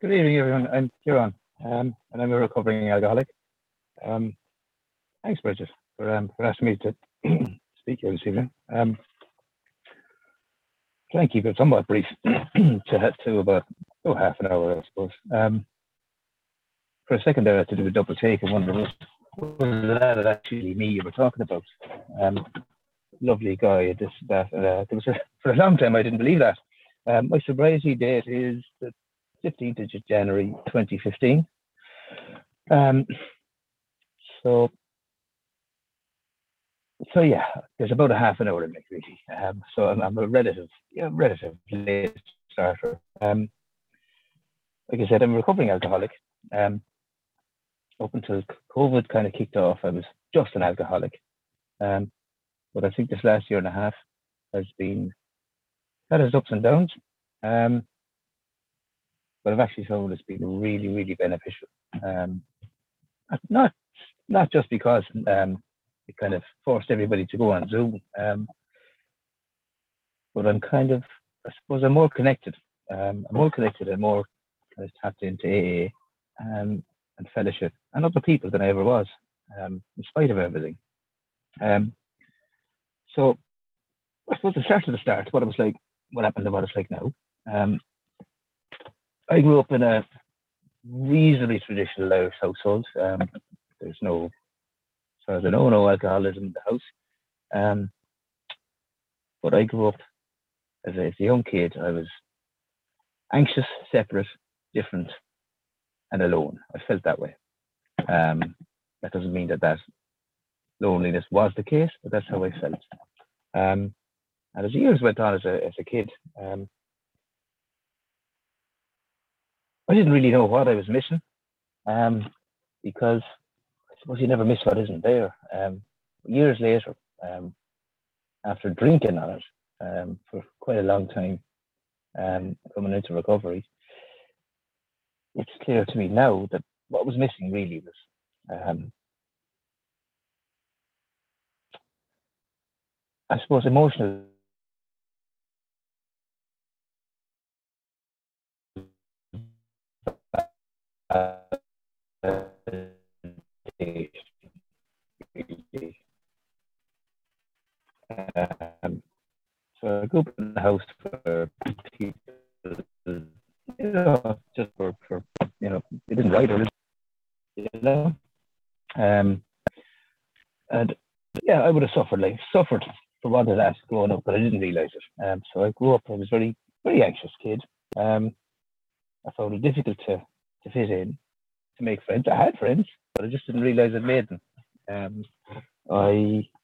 Good evening, everyone. I'm Kieran, and I'm a recovering alcoholic. Um, Thanks, Bridget, for asking me to speak here this evening. Try and keep it somewhat brief to about half an hour, I suppose. For a second there, I had to do a double take and wonder was that actually me you were talking about? Um, Lovely guy, this that. There was for a long time I didn't believe that. My sobriety date is the 15th of January 2015. Um, so so yeah, there's about a half an hour in it really. So I'm a relative late starter. Like I said, I'm a recovering alcoholic. Um, Up until COVID kind of kicked off, I was just an alcoholic. Um, but I think this last year and a half has been had its ups and downs. Um, but I've actually found it's been really, really beneficial. Um, not not just because it kind of forced everybody to go on Zoom, but I suppose I'm more connected. I'm more connected and more kind of tapped into AA and fellowship and other people than I ever was, in spite of everything. Um, so I suppose the start of the start, what it was like, what happened and what it's like now. Um, I grew up in a reasonably traditional Irish household. There's no, as far as I know, no alcoholism in the house. Um, but I grew up as a young kid. I was anxious, separate, different, and alone. I felt that way. That doesn't mean that loneliness was the case, but that's how I felt. And as the years went on as a kid, I didn't really know what I was missing, because I suppose you never miss what isn't there. Years later, after drinking on it for quite a long time, coming into recovery, it's clear to me now that what was missing really was, I suppose, emotional um, so I grew up in the house for people, just for they didn't write or you know, um, and yeah, I would have suffered for what of that growing up, but I didn't realize it. So I grew up. I was very very anxious kid. I found it difficult to fit in, to make friends. I had friends, but I just didn't realize I'd made them. I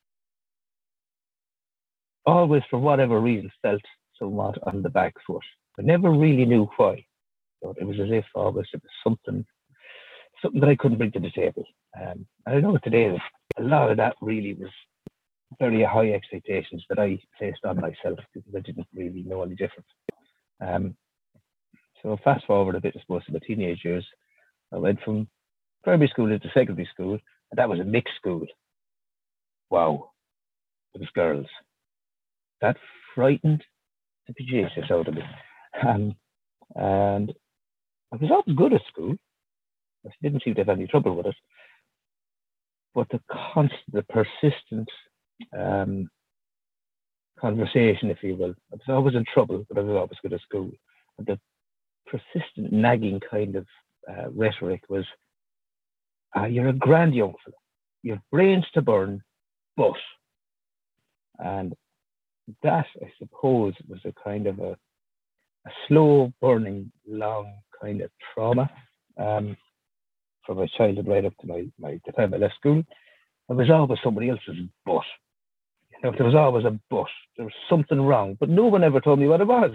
always, for whatever reason, felt somewhat on the back foot. I never really knew why. But it was as if always it was something that I couldn't bring to the table. And I know today that a lot of that really was very high expectations that I placed on myself because I didn't really know any different. Um, so fast forward a bit, I suppose, to my teenage years, I went from primary school into secondary school, and that was a mixed school. Wow, it was girls. That frightened the bejesus out of me. Um, and I was always good at school. I didn't seem to have any trouble with it. But the persistent um, conversation, if you will, I was always in trouble, but I was always good at school. And the persistent nagging kind of rhetoric was, you're a grand young fella. You have brains to burn, but. And that, I suppose, was a kind of a slow burning, long kind of trauma from my childhood right up to the time I left school. There was always somebody else's but. There was always a but. There was something wrong, but no one ever told me what it was.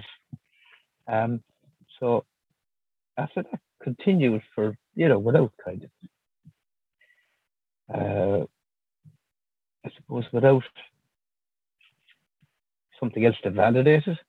So after that continued for, without kind of, I suppose, without something else to validate it,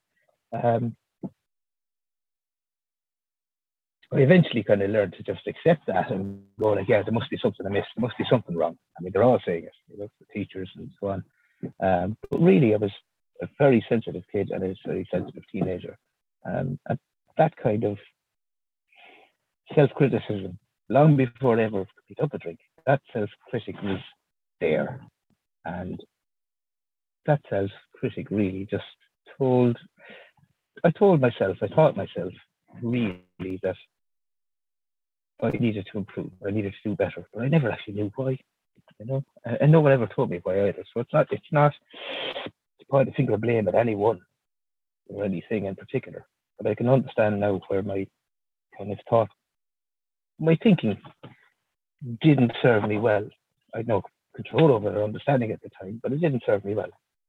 I eventually kind of learned to just accept that and go like, yeah, there must be something amiss. There must be something wrong. I mean, they're all saying it, the teachers and so on. But really, I was a very sensitive kid and a very sensitive teenager. And that kind of self-criticism long before I ever picked up a drink. That self-critic was there, and that self-critic really just told. I told myself, I taught myself really that I needed to improve. I needed to do better, but I never actually knew why. And no one ever told me why either. So it's not to point a finger of blame at anyone or anything in particular. But I can understand now where my kind of thought, my thinking didn't serve me well. I had no control over it or understanding at the time, but it didn't serve me well.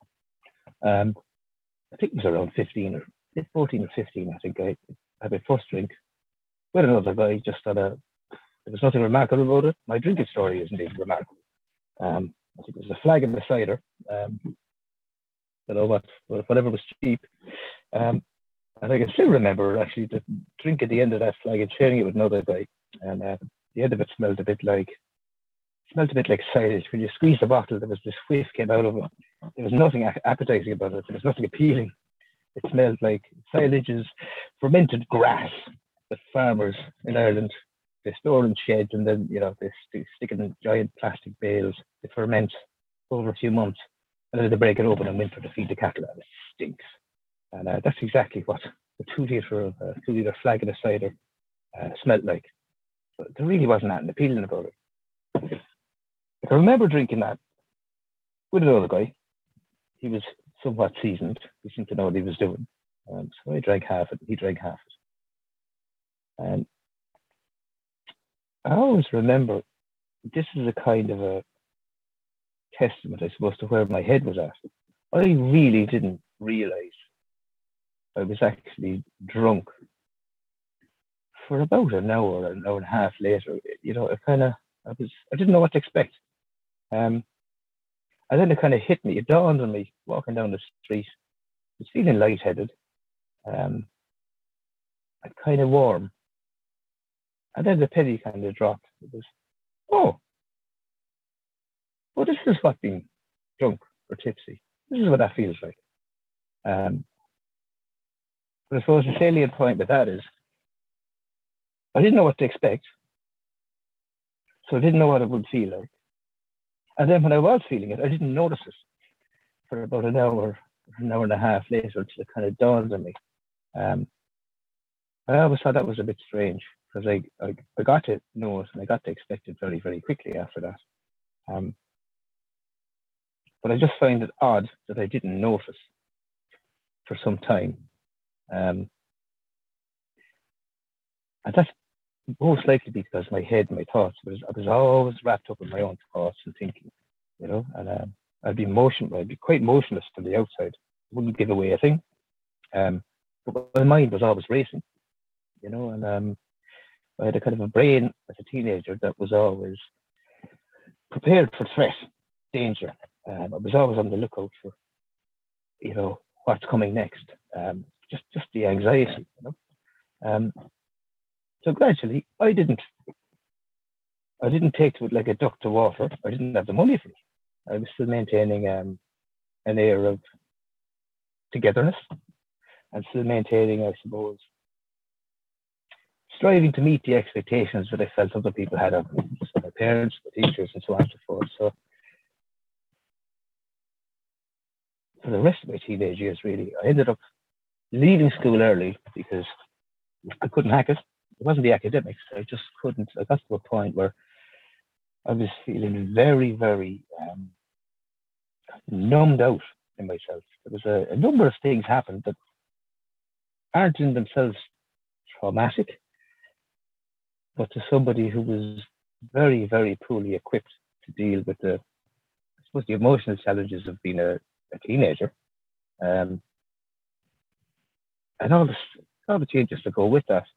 I think it was around 15 or 14 or 15. I think I had my first drink with another guy. Just there was nothing remarkable about it. My drinking story isn't even remarkable. I think it was a flag and a cider. Whatever was cheap. And I can still remember actually the drink at the end of that flag and sharing it with another guy. And the end of it smelled a bit like silage. When you squeeze the bottle, there was this whiff came out of it. There was nothing appetizing about it. There was nothing appealing. It smelled like silage is fermented grass that farmers in Ireland, they store in sheds, and then they stick it in giant plastic bales. It ferments over a few months, and then they break it open in winter to feed the cattle, and it stinks. And that's exactly what the 2 litre flag of cider smelled like. But there really wasn't anything appealing about it. I remember drinking that with another guy. He was somewhat seasoned. He seemed to know what he was doing. So I drank half it, he drank half it. And I always remember this is a kind of a testament, I suppose, to where my head was at. I really didn't realize I was actually drunk for about an hour and a half later. I didn't know what to expect. And then it kind of hit me. It dawned on me walking down the street. I was feeling lightheaded. And kind of warm. And then the penny kind of dropped. It was, well, this is what being drunk or tipsy. This is what that feels like. But I suppose the salient point with that is I didn't know what to expect. So I didn't know what it would feel like. And then when I was feeling it, I didn't notice it for about an hour and a half later until it kind of dawned on me. I always thought that was a bit strange because I got to know it and I got to expect it very, very quickly after that. But I just find it odd that I didn't notice for some time. And that's most likely because my head, my thoughts, I was always wrapped up in my own thoughts and thinking, and I'd be quite motionless from the outside. Wouldn't give away a thing. But my mind was always racing, and I had a kind of a brain as a teenager that was always prepared for threat, danger. I was always on the lookout for, what's coming next. Just the anxiety, So gradually, I didn't take to it like a duck to water. I didn't have the money for it. I was still maintaining an air of togetherness and still maintaining, I suppose, striving to meet the expectations that I felt other people had of me, so my parents, my teachers, and so on and so forth. So for the rest of my teenage years, really, I ended up leaving school early because I couldn't hack it. It wasn't the academics. I just couldn't. I got to a point where I was feeling very, very numbed out in myself. There was a number of things happened that aren't in themselves traumatic, but to somebody who was very, very poorly equipped to deal with the emotional challenges of being a teenager, and all the changes that go with that.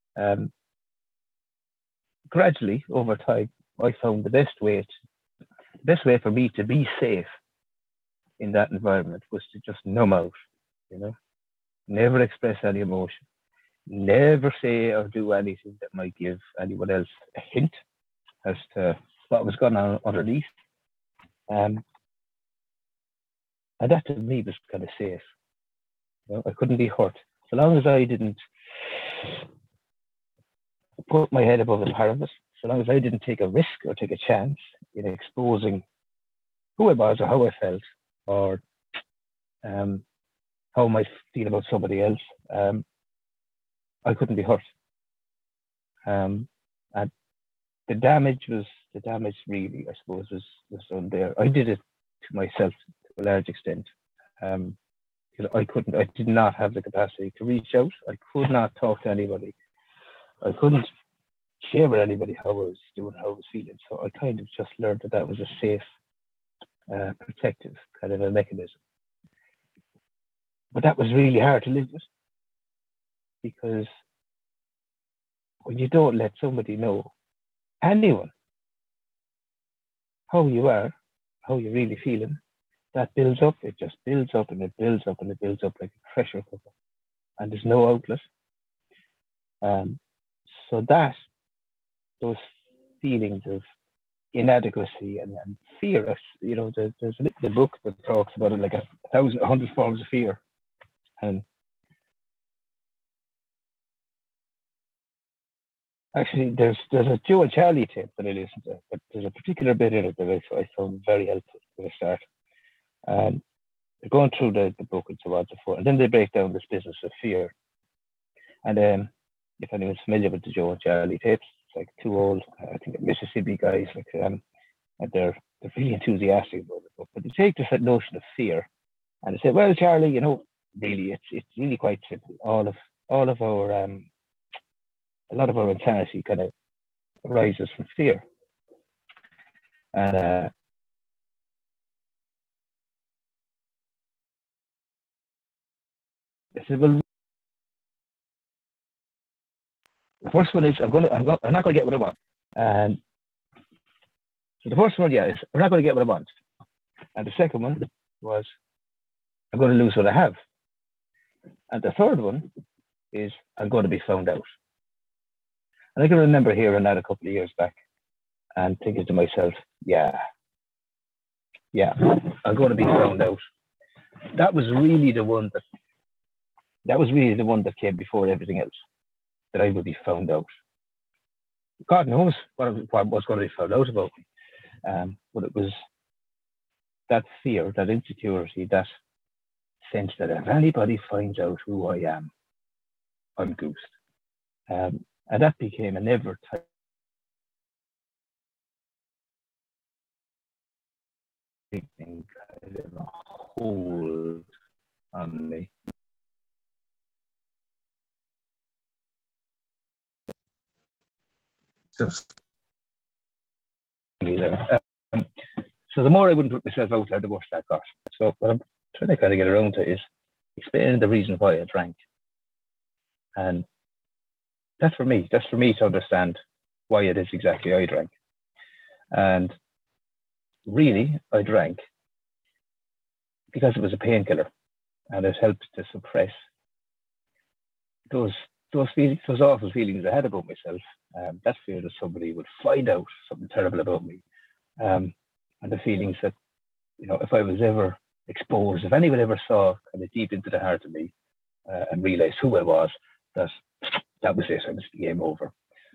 Gradually, over time, I found the best way for me to be safe in that environment was to just numb out, never express any emotion, never say or do anything that might give anyone else a hint as to what was going on underneath. And that to me was kind of safe. I couldn't be hurt. So long as I didn't put my head above the parapet, so long as I didn't take a risk or take a chance in exposing who I was or how I felt or how I might feel about somebody else, I couldn't be hurt. And the damage really, I suppose, was done there. I did it to myself to a large extent. Because I did not have the capacity to reach out. I could not talk to anybody. I couldn't share with anybody how I was doing, how I was feeling. So I kind of just learned that was a safe, protective kind of a mechanism. But that was really hard to live with, because when you don't let somebody know, anyone, how you are, how you're really feeling, that builds up. It just builds up and it builds up and it builds up like a pressure cooker, and there's no outlet. So those feelings of inadequacy and fear, there's a little book that talks about it, like 100 forms of fear. And actually, there's a Joe and Charlie tape that I listened to, but there's a particular bit in it that I found very helpful at the start. And they're going through the book and so on and so forth, and then they break down this business of fear. And if anyone's familiar with the Joe and Charlie tapes, it's like two old, I think, Mississippi guys, and they're really enthusiastic about the book. But they take this notion of fear, and they say, "Well, Charlie, really, it's really quite simple. All of our a lot of our insanity kind of arises from fear." And I said, "Well, the first one is I'm not going to get what I want." And so the first one, is I'm not going to get what I want. And the second one was I'm going to lose what I have. And the third one is I'm going to be found out. And I can remember hearing that a couple of years back and thinking to myself, yeah, I'm going to be found out. That was really the one that came before everything else, that I would be found out. God knows what was going to be found out about me. But it was that fear, that insecurity, that sense that if anybody finds out who I am, I'm goosed. And that became an ever tightening kind of a hold on me. So the more I wouldn't put myself out there, the worse that got. So what I'm trying to kind of get around to is explaining the reason why I drank. And that's for me to understand why it is exactly I drank. And really, I drank because it was a painkiller, and it helped to suppress those feelings, those awful feelings I had about myself. That fear that somebody would find out something terrible about me, and the feelings that, if I was ever exposed, if anyone ever saw kind of deep into the heart of me and realized who I was, that was it. I was game over.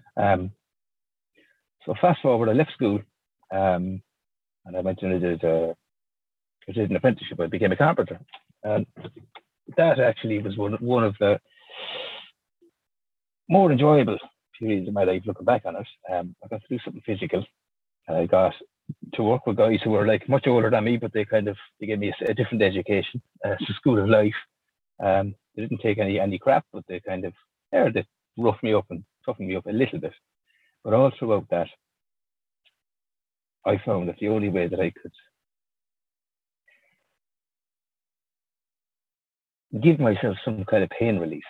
So fast forward, I left school, and I went and I did an apprenticeship. I became a carpenter, and that actually was one of the more enjoyable periods of my life, looking back on it. I got to do something physical. I got to work with guys who were like much older than me, but they gave me a different education. It's a school of life. They didn't take any crap, but they they roughed me up and toughened me up a little bit. But all throughout that, I found that the only way that I could give myself some kind of pain relief,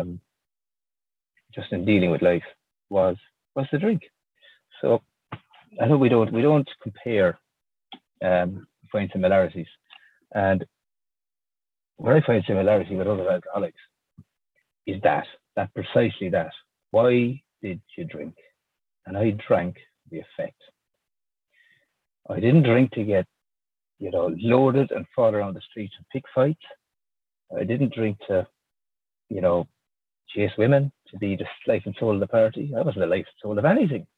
just in dealing with life, was the drink. So I know we don't compare, find similarities, and where I find similarity with other alcoholics is that precisely that. Why did you drink? And I drank the effect. I didn't drink to get, loaded and fall around the streets and pick fights. I didn't drink to, chase women, to be the life and soul of the party. I wasn't the life and soul of anything.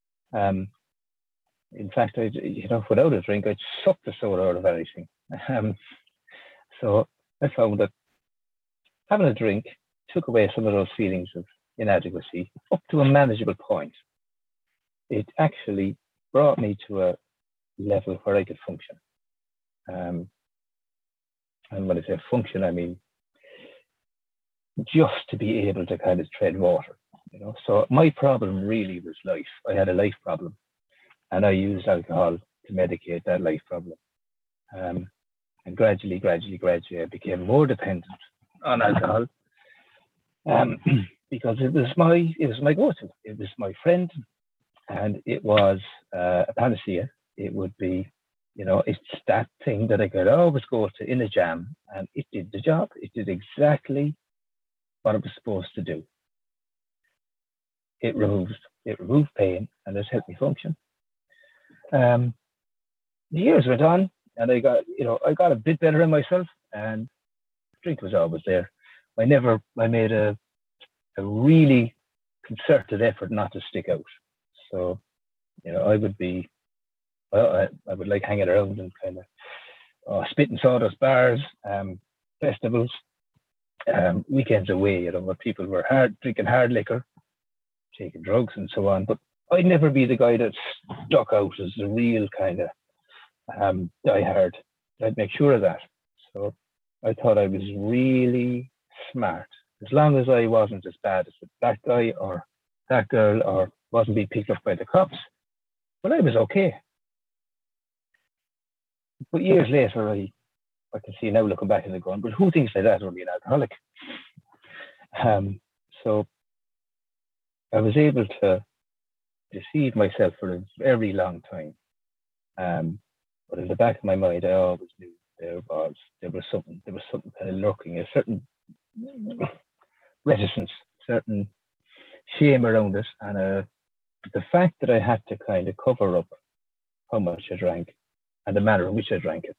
In fact, without a drink, I'd suck the soul out of anything. So I found that having a drink took away some of those feelings of inadequacy up to a manageable point. It actually brought me to a level where I could function. And when I say function, I mean just to be able to kind of tread water. So my problem really was life. I had a life problem, and I used alcohol to medicate that life problem. And gradually, I became more dependent on alcohol, because it was my go-to. It was my friend, and it was a panacea. It would be, it's that thing that I could always go to in a jam, and it did the job. It did exactly what it was supposed to do. It removed pain, and it helped me function. The years went on, and I got a bit better in myself, and drink was always there. I made a really concerted effort not to stick out. So, I would like hanging around and kind of spitting sawdust bars, festivals, weekends away, where people were drinking hard liquor, taking drugs and so on. But I'd never be the guy that stuck out as the real kind of diehard. I'd make sure of that. So I thought I was really smart. As long as I wasn't as bad as that guy or that girl, or wasn't being picked up by the cops, but I was okay. But years later, I can see now looking back at it going, but who thinks like that would be an alcoholic? So I was able to deceive myself for a very long time. But in the back of my mind, I always knew there was something kind of lurking, a certain reticence, certain shame around it, and the fact that I had to kind of cover up how much I drank and the manner in which I drank it,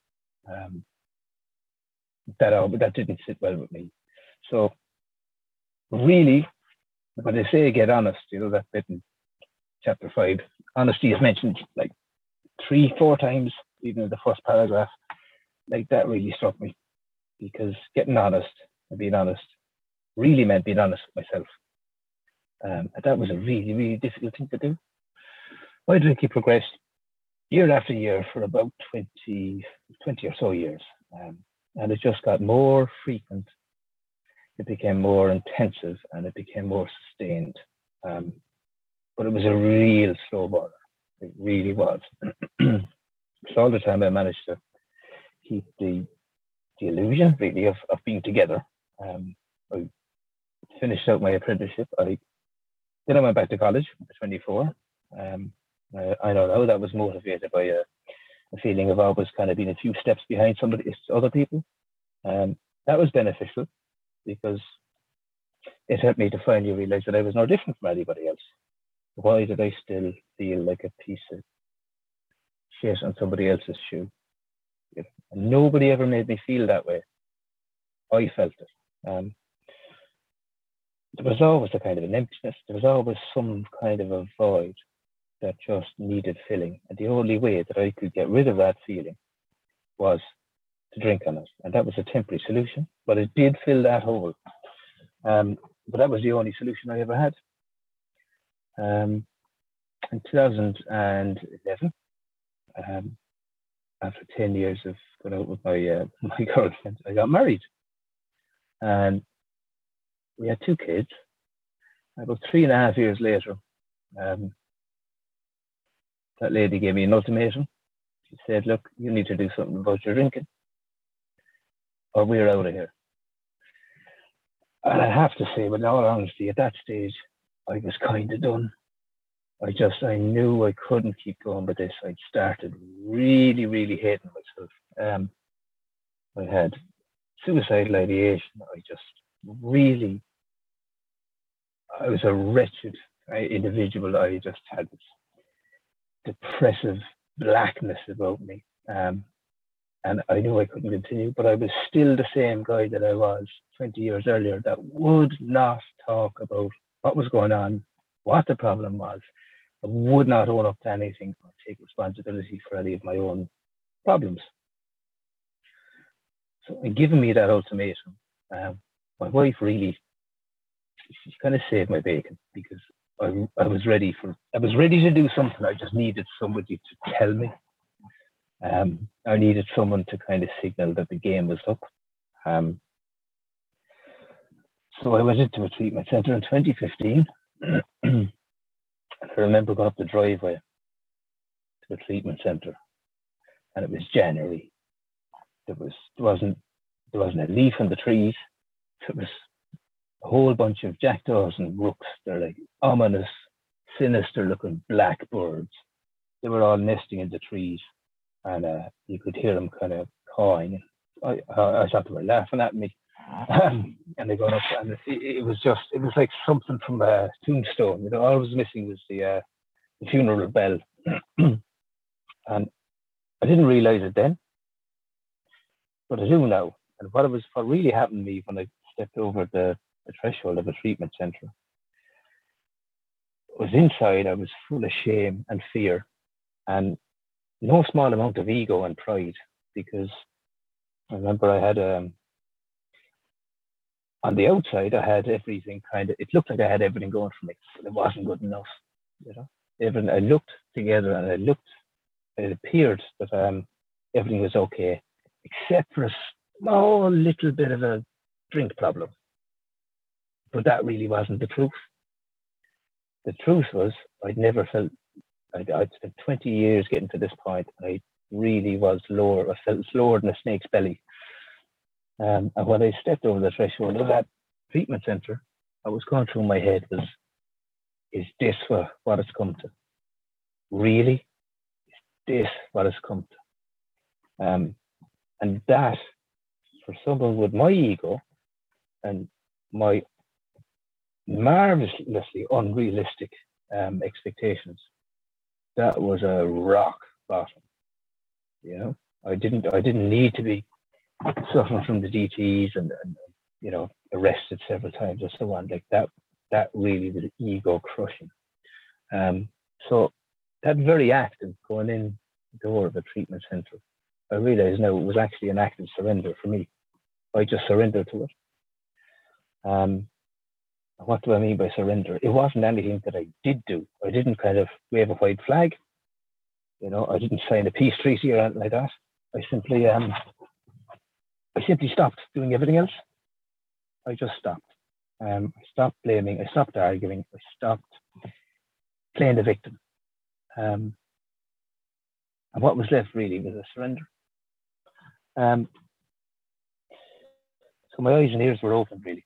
that didn't sit well with me. So really, when they say get honest, that bit in chapter 5, honesty is mentioned like 3-4 times, even in the first paragraph. Like, that really struck me, because getting honest and being honest really meant being honest with myself. And that was a really, really difficult thing to do. My drinking progressed year after year for about 20 or so years. And it just got more frequent. It became more intensive, and it became more sustained. But it was a real slow burner. It really was. So all the time I managed to keep the illusion, really, of being together. I finished out my apprenticeship. Then I went back to college at 24. I know now that was motivated by a feeling of always kind of being a few steps behind other people. That was beneficial, because it helped me to finally realize that I was no different from anybody else. Why did I still feel like a piece of shit on somebody else's shoe? And nobody ever made me feel that way. I felt it. There was always a kind of an emptiness. There was always some kind of a void that just needed filling. And the only way that I could get rid of that feeling was to drink on it. And that was a temporary solution, but it did fill that hole. But that was the only solution I ever had. In 2011, after 10 years of going out with my girlfriend, I got married. And we had 2 kids. About 3.5 years later, that lady gave me an ultimatum. She said, look, you need to do something about your drinking, or we're out of here. And I have to say, with all honesty, at that stage, I was kind of done. I knew I couldn't keep going with this. I'd started really, really hating myself. I had suicidal ideation. I was a wretched individual. I just had this depressive blackness about me. And I knew I couldn't continue, but I was still the same guy that I was 20 years earlier that would not talk about what was going on, what the problem was. I would not own up to anything or take responsibility for any of my own problems. So, in giving me that ultimatum, my wife really, she kind of saved my bacon because I was ready to do something. I just needed somebody to tell me. I needed someone to kind of signal that the game was up. So I went into a treatment centre in 2015. I remember going up the driveway to the treatment centre, and it was January. There wasn't a leaf on the trees. There was a whole bunch of jackdaws and rooks. They're like ominous, sinister-looking black birds. They were all nesting in the trees, and you could hear them kind of cawing. I thought they were laughing at me, and they got up, and it was like something from a Tombstone. You know, all I was missing was the funeral bell, and I didn't realize it then, but I do now. And what really happened to me when I stepped over the threshold of a treatment centre was inside. I was full of shame and fear, and no small amount of ego and pride, because I remember I had on the outside I had everything it looked like I had everything going for me, but it wasn't good enough. You know, I looked together, and it appeared that everything was okay, except for a small little bit of a drink problem. But that really wasn't the truth. The truth was I'd never felt, I'd spent 20 years getting to this point, and I really was lower. I felt lower than a snake's belly. And when I stepped over the threshold of that treatment centre, what was going through my head was, is this what it's come to? Really? Is this what it's come to? And that, for someone with my ego and my marvelously unrealistic expectations, that was a rock bottom. You know, I didn't need to be suffering from the DTs and you know, arrested several times or so on. Like that really was ego crushing. So that very act of going in the door of a treatment centre, I realised now it was actually an act of surrender for me. I just surrendered to it. What do I mean by surrender? It wasn't anything that I did do. I didn't kind of wave a white flag. You know, I didn't sign a peace treaty or anything like that. I simply stopped doing everything else. I just stopped. I stopped blaming. I stopped arguing. I stopped playing the victim. And what was left really was a surrender. So my eyes and ears were open really.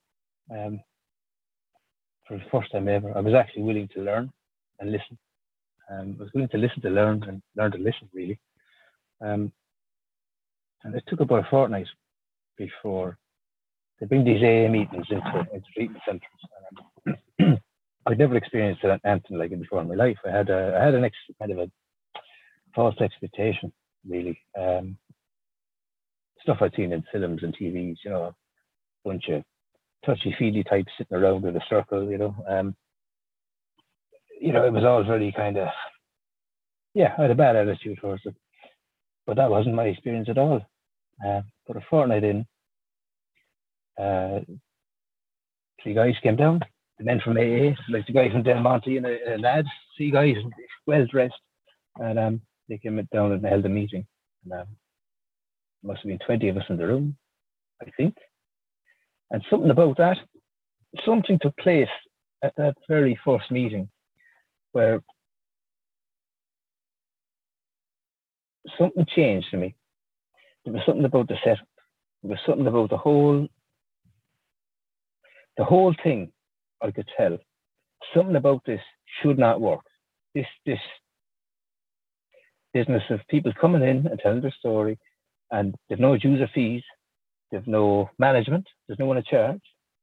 For the first time ever, I was actually willing to learn and listen. I was willing to listen to learn and learn to listen really. And it took about a fortnight before they bring these AA meetings into treatment centres. I'd never experienced anything like it before in my life. I had kind of a false expectation, really. Stuff I'd seen in films and TVs, you know, a bunch of touchy-feely types sitting around in a circle, you know. It was all very kind of, I had a bad attitude towards it. But that wasn't my experience at all. But a fortnight in, 3 guys came down, the men from AA, like the guy from Del Monte and a lad, 3 guys, well dressed, and they came down and held a meeting. And there must have been 20 of us in the room, I think. And something took place at that very first meeting where something changed for me. There was something about the setup. There was something about the whole thing. I could tell something about this should not work. This business of people coming in and telling their story, and they've no dues or fees, they've no management, there's no one in charge.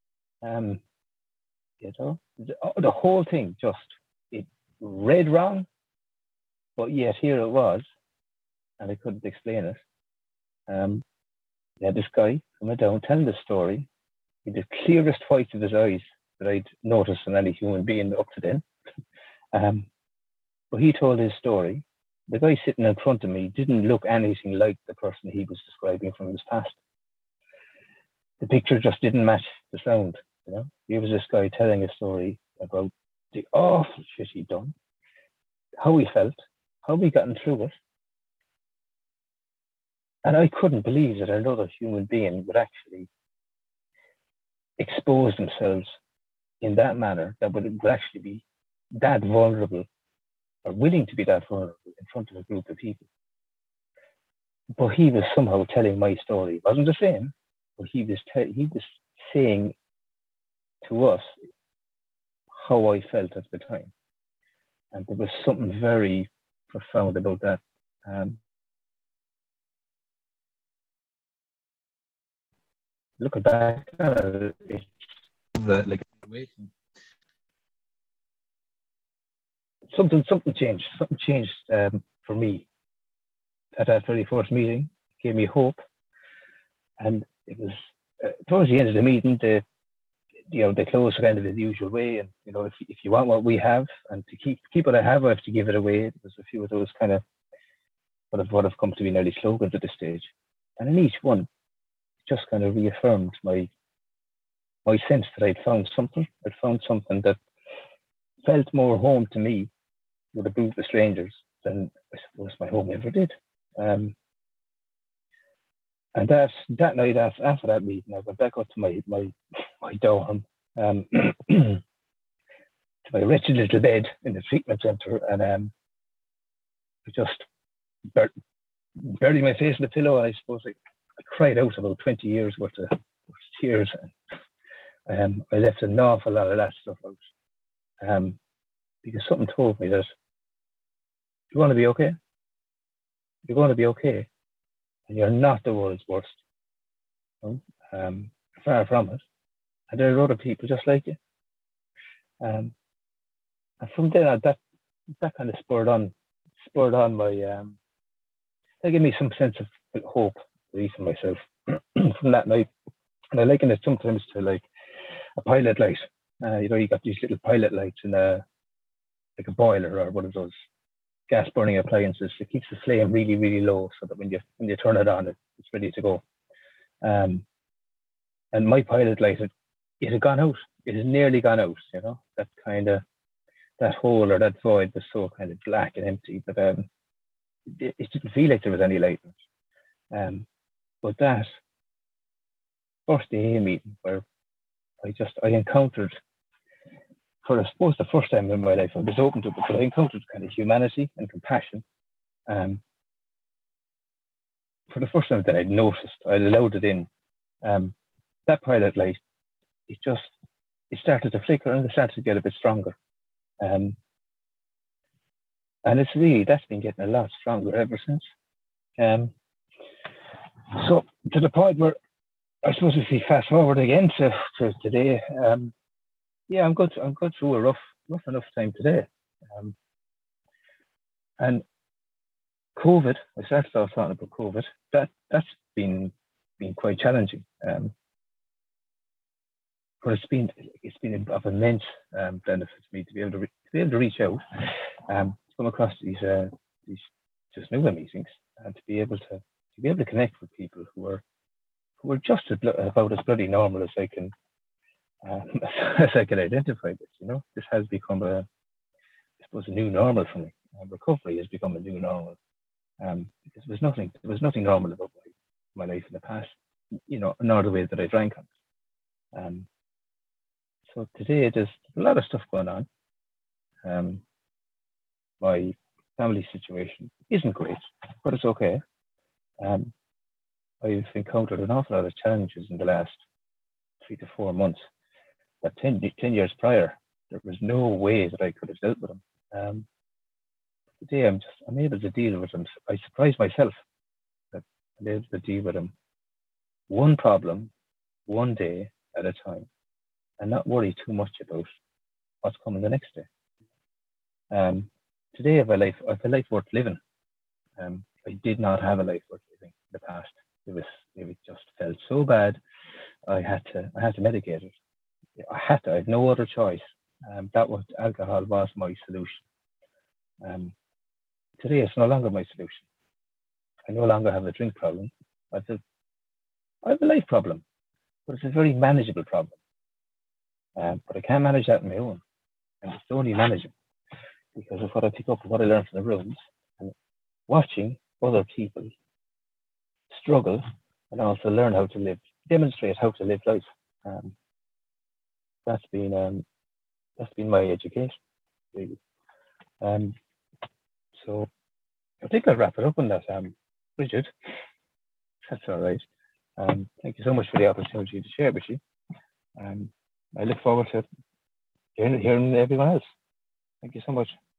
The whole thing it read wrong, but yet here it was, and I couldn't explain it. Yeah, this guy coming down telling the story with the clearest whites of his eyes that I'd noticed in any human being up to then. But he told his story. The guy sitting in front of me didn't look anything like the person he was describing from his past. The picture just didn't match the sound. Here was this guy telling a story about the awful shit he'd done, how he felt, how he gotten through it. And I couldn't believe that another human being would actually expose themselves in that manner, that would actually be that vulnerable or willing to be that vulnerable in front of a group of people. But he was somehow telling my story. It wasn't the same, but he was saying to us how I felt at the time. And there was something very profound about that. Looking back at it, it's like something changed. Something changed for me at that very first meeting. It gave me hope, and it was towards the end of the meeting. They closed kind of the usual way, and if you want what we have, and to keep what I have, I have to give it away. There's a few of those kind of what have come to be nearly slogans at this stage, and in each one, just kind of reaffirmed my sense that I'd found something. I'd found something that felt more home to me with a group of strangers than I suppose my home ever did. And that night after that meeting, I went back up to my dorm, to my wretched little bed in the treatment centre, and I just buried my face in the pillow. And I suppose I cried out about 20 years worth of tears. I left an awful lot of that stuff out, because something told me that you're going to be okay. You're going to be okay, and you're not the world's worst. Far from it. And there are other people just like you. And from there, that kind of spurred on my. That gave me some sense of hope, belief in myself from that night. And I liken it sometimes to like a pilot light. You got these little pilot lights in like a boiler or one of those gas burning appliances. It keeps the flame really, really low so that when you turn it on, it's ready to go. And my pilot light, it had gone out. It had nearly gone out. That kind of that hole or that void was so kind of black and empty, but it didn't feel like there was any light. But that first AA meeting where I encountered, for I suppose the first time in my life, I was open to it, but I encountered kind of humanity and compassion. For the first time that I'd noticed, I allowed it in. That pilot light, it started to flicker and it started to get a bit stronger. And that's been getting a lot stronger ever since. So to the point where I suppose if we fast forward again to today, I'm going through a rough enough time today. And COVID, I started off talking about COVID. That's been quite challenging. But it's been of immense benefit to me to be able to reach out, come across these just newer meetings, and to be able to connect with people who are just about as bloody normal as I can identify this. This has become I suppose a new normal for me. Recovery has become a new normal, because there was nothing normal about my life in the past, nor the way that I drank on. So today there's a lot of stuff going on. My family situation isn't great, but it's okay. I've encountered an awful lot of challenges in the last 3 to 4 months. But 10 years prior, there was no way that I could have dealt with them. Today I'm able to deal with them. I surprise myself that I'm able to deal with them one problem, one day at a time, and not worry too much about what's coming the next day. Today I have a life worth living. I did not have a life worth living in the past. it just felt so bad. I had to medicate it. I had no other choice. That was alcohol was my solution. Um, Today it's no longer my solution. I no longer have a drink problem. I have I have a life problem, but it's a very manageable problem. But I can't manage that on my own, and it's only manageable because of what I pick up, what I learn from the rooms, and watching other people struggle and also learn how to live, demonstrate how to live life. Um, that's been my education, really. Um, so I think I'll wrap it up on that. Bridget, that's all right. Thank you so much for the opportunity to share with you. I look forward to hearing everyone else. Thank you so much.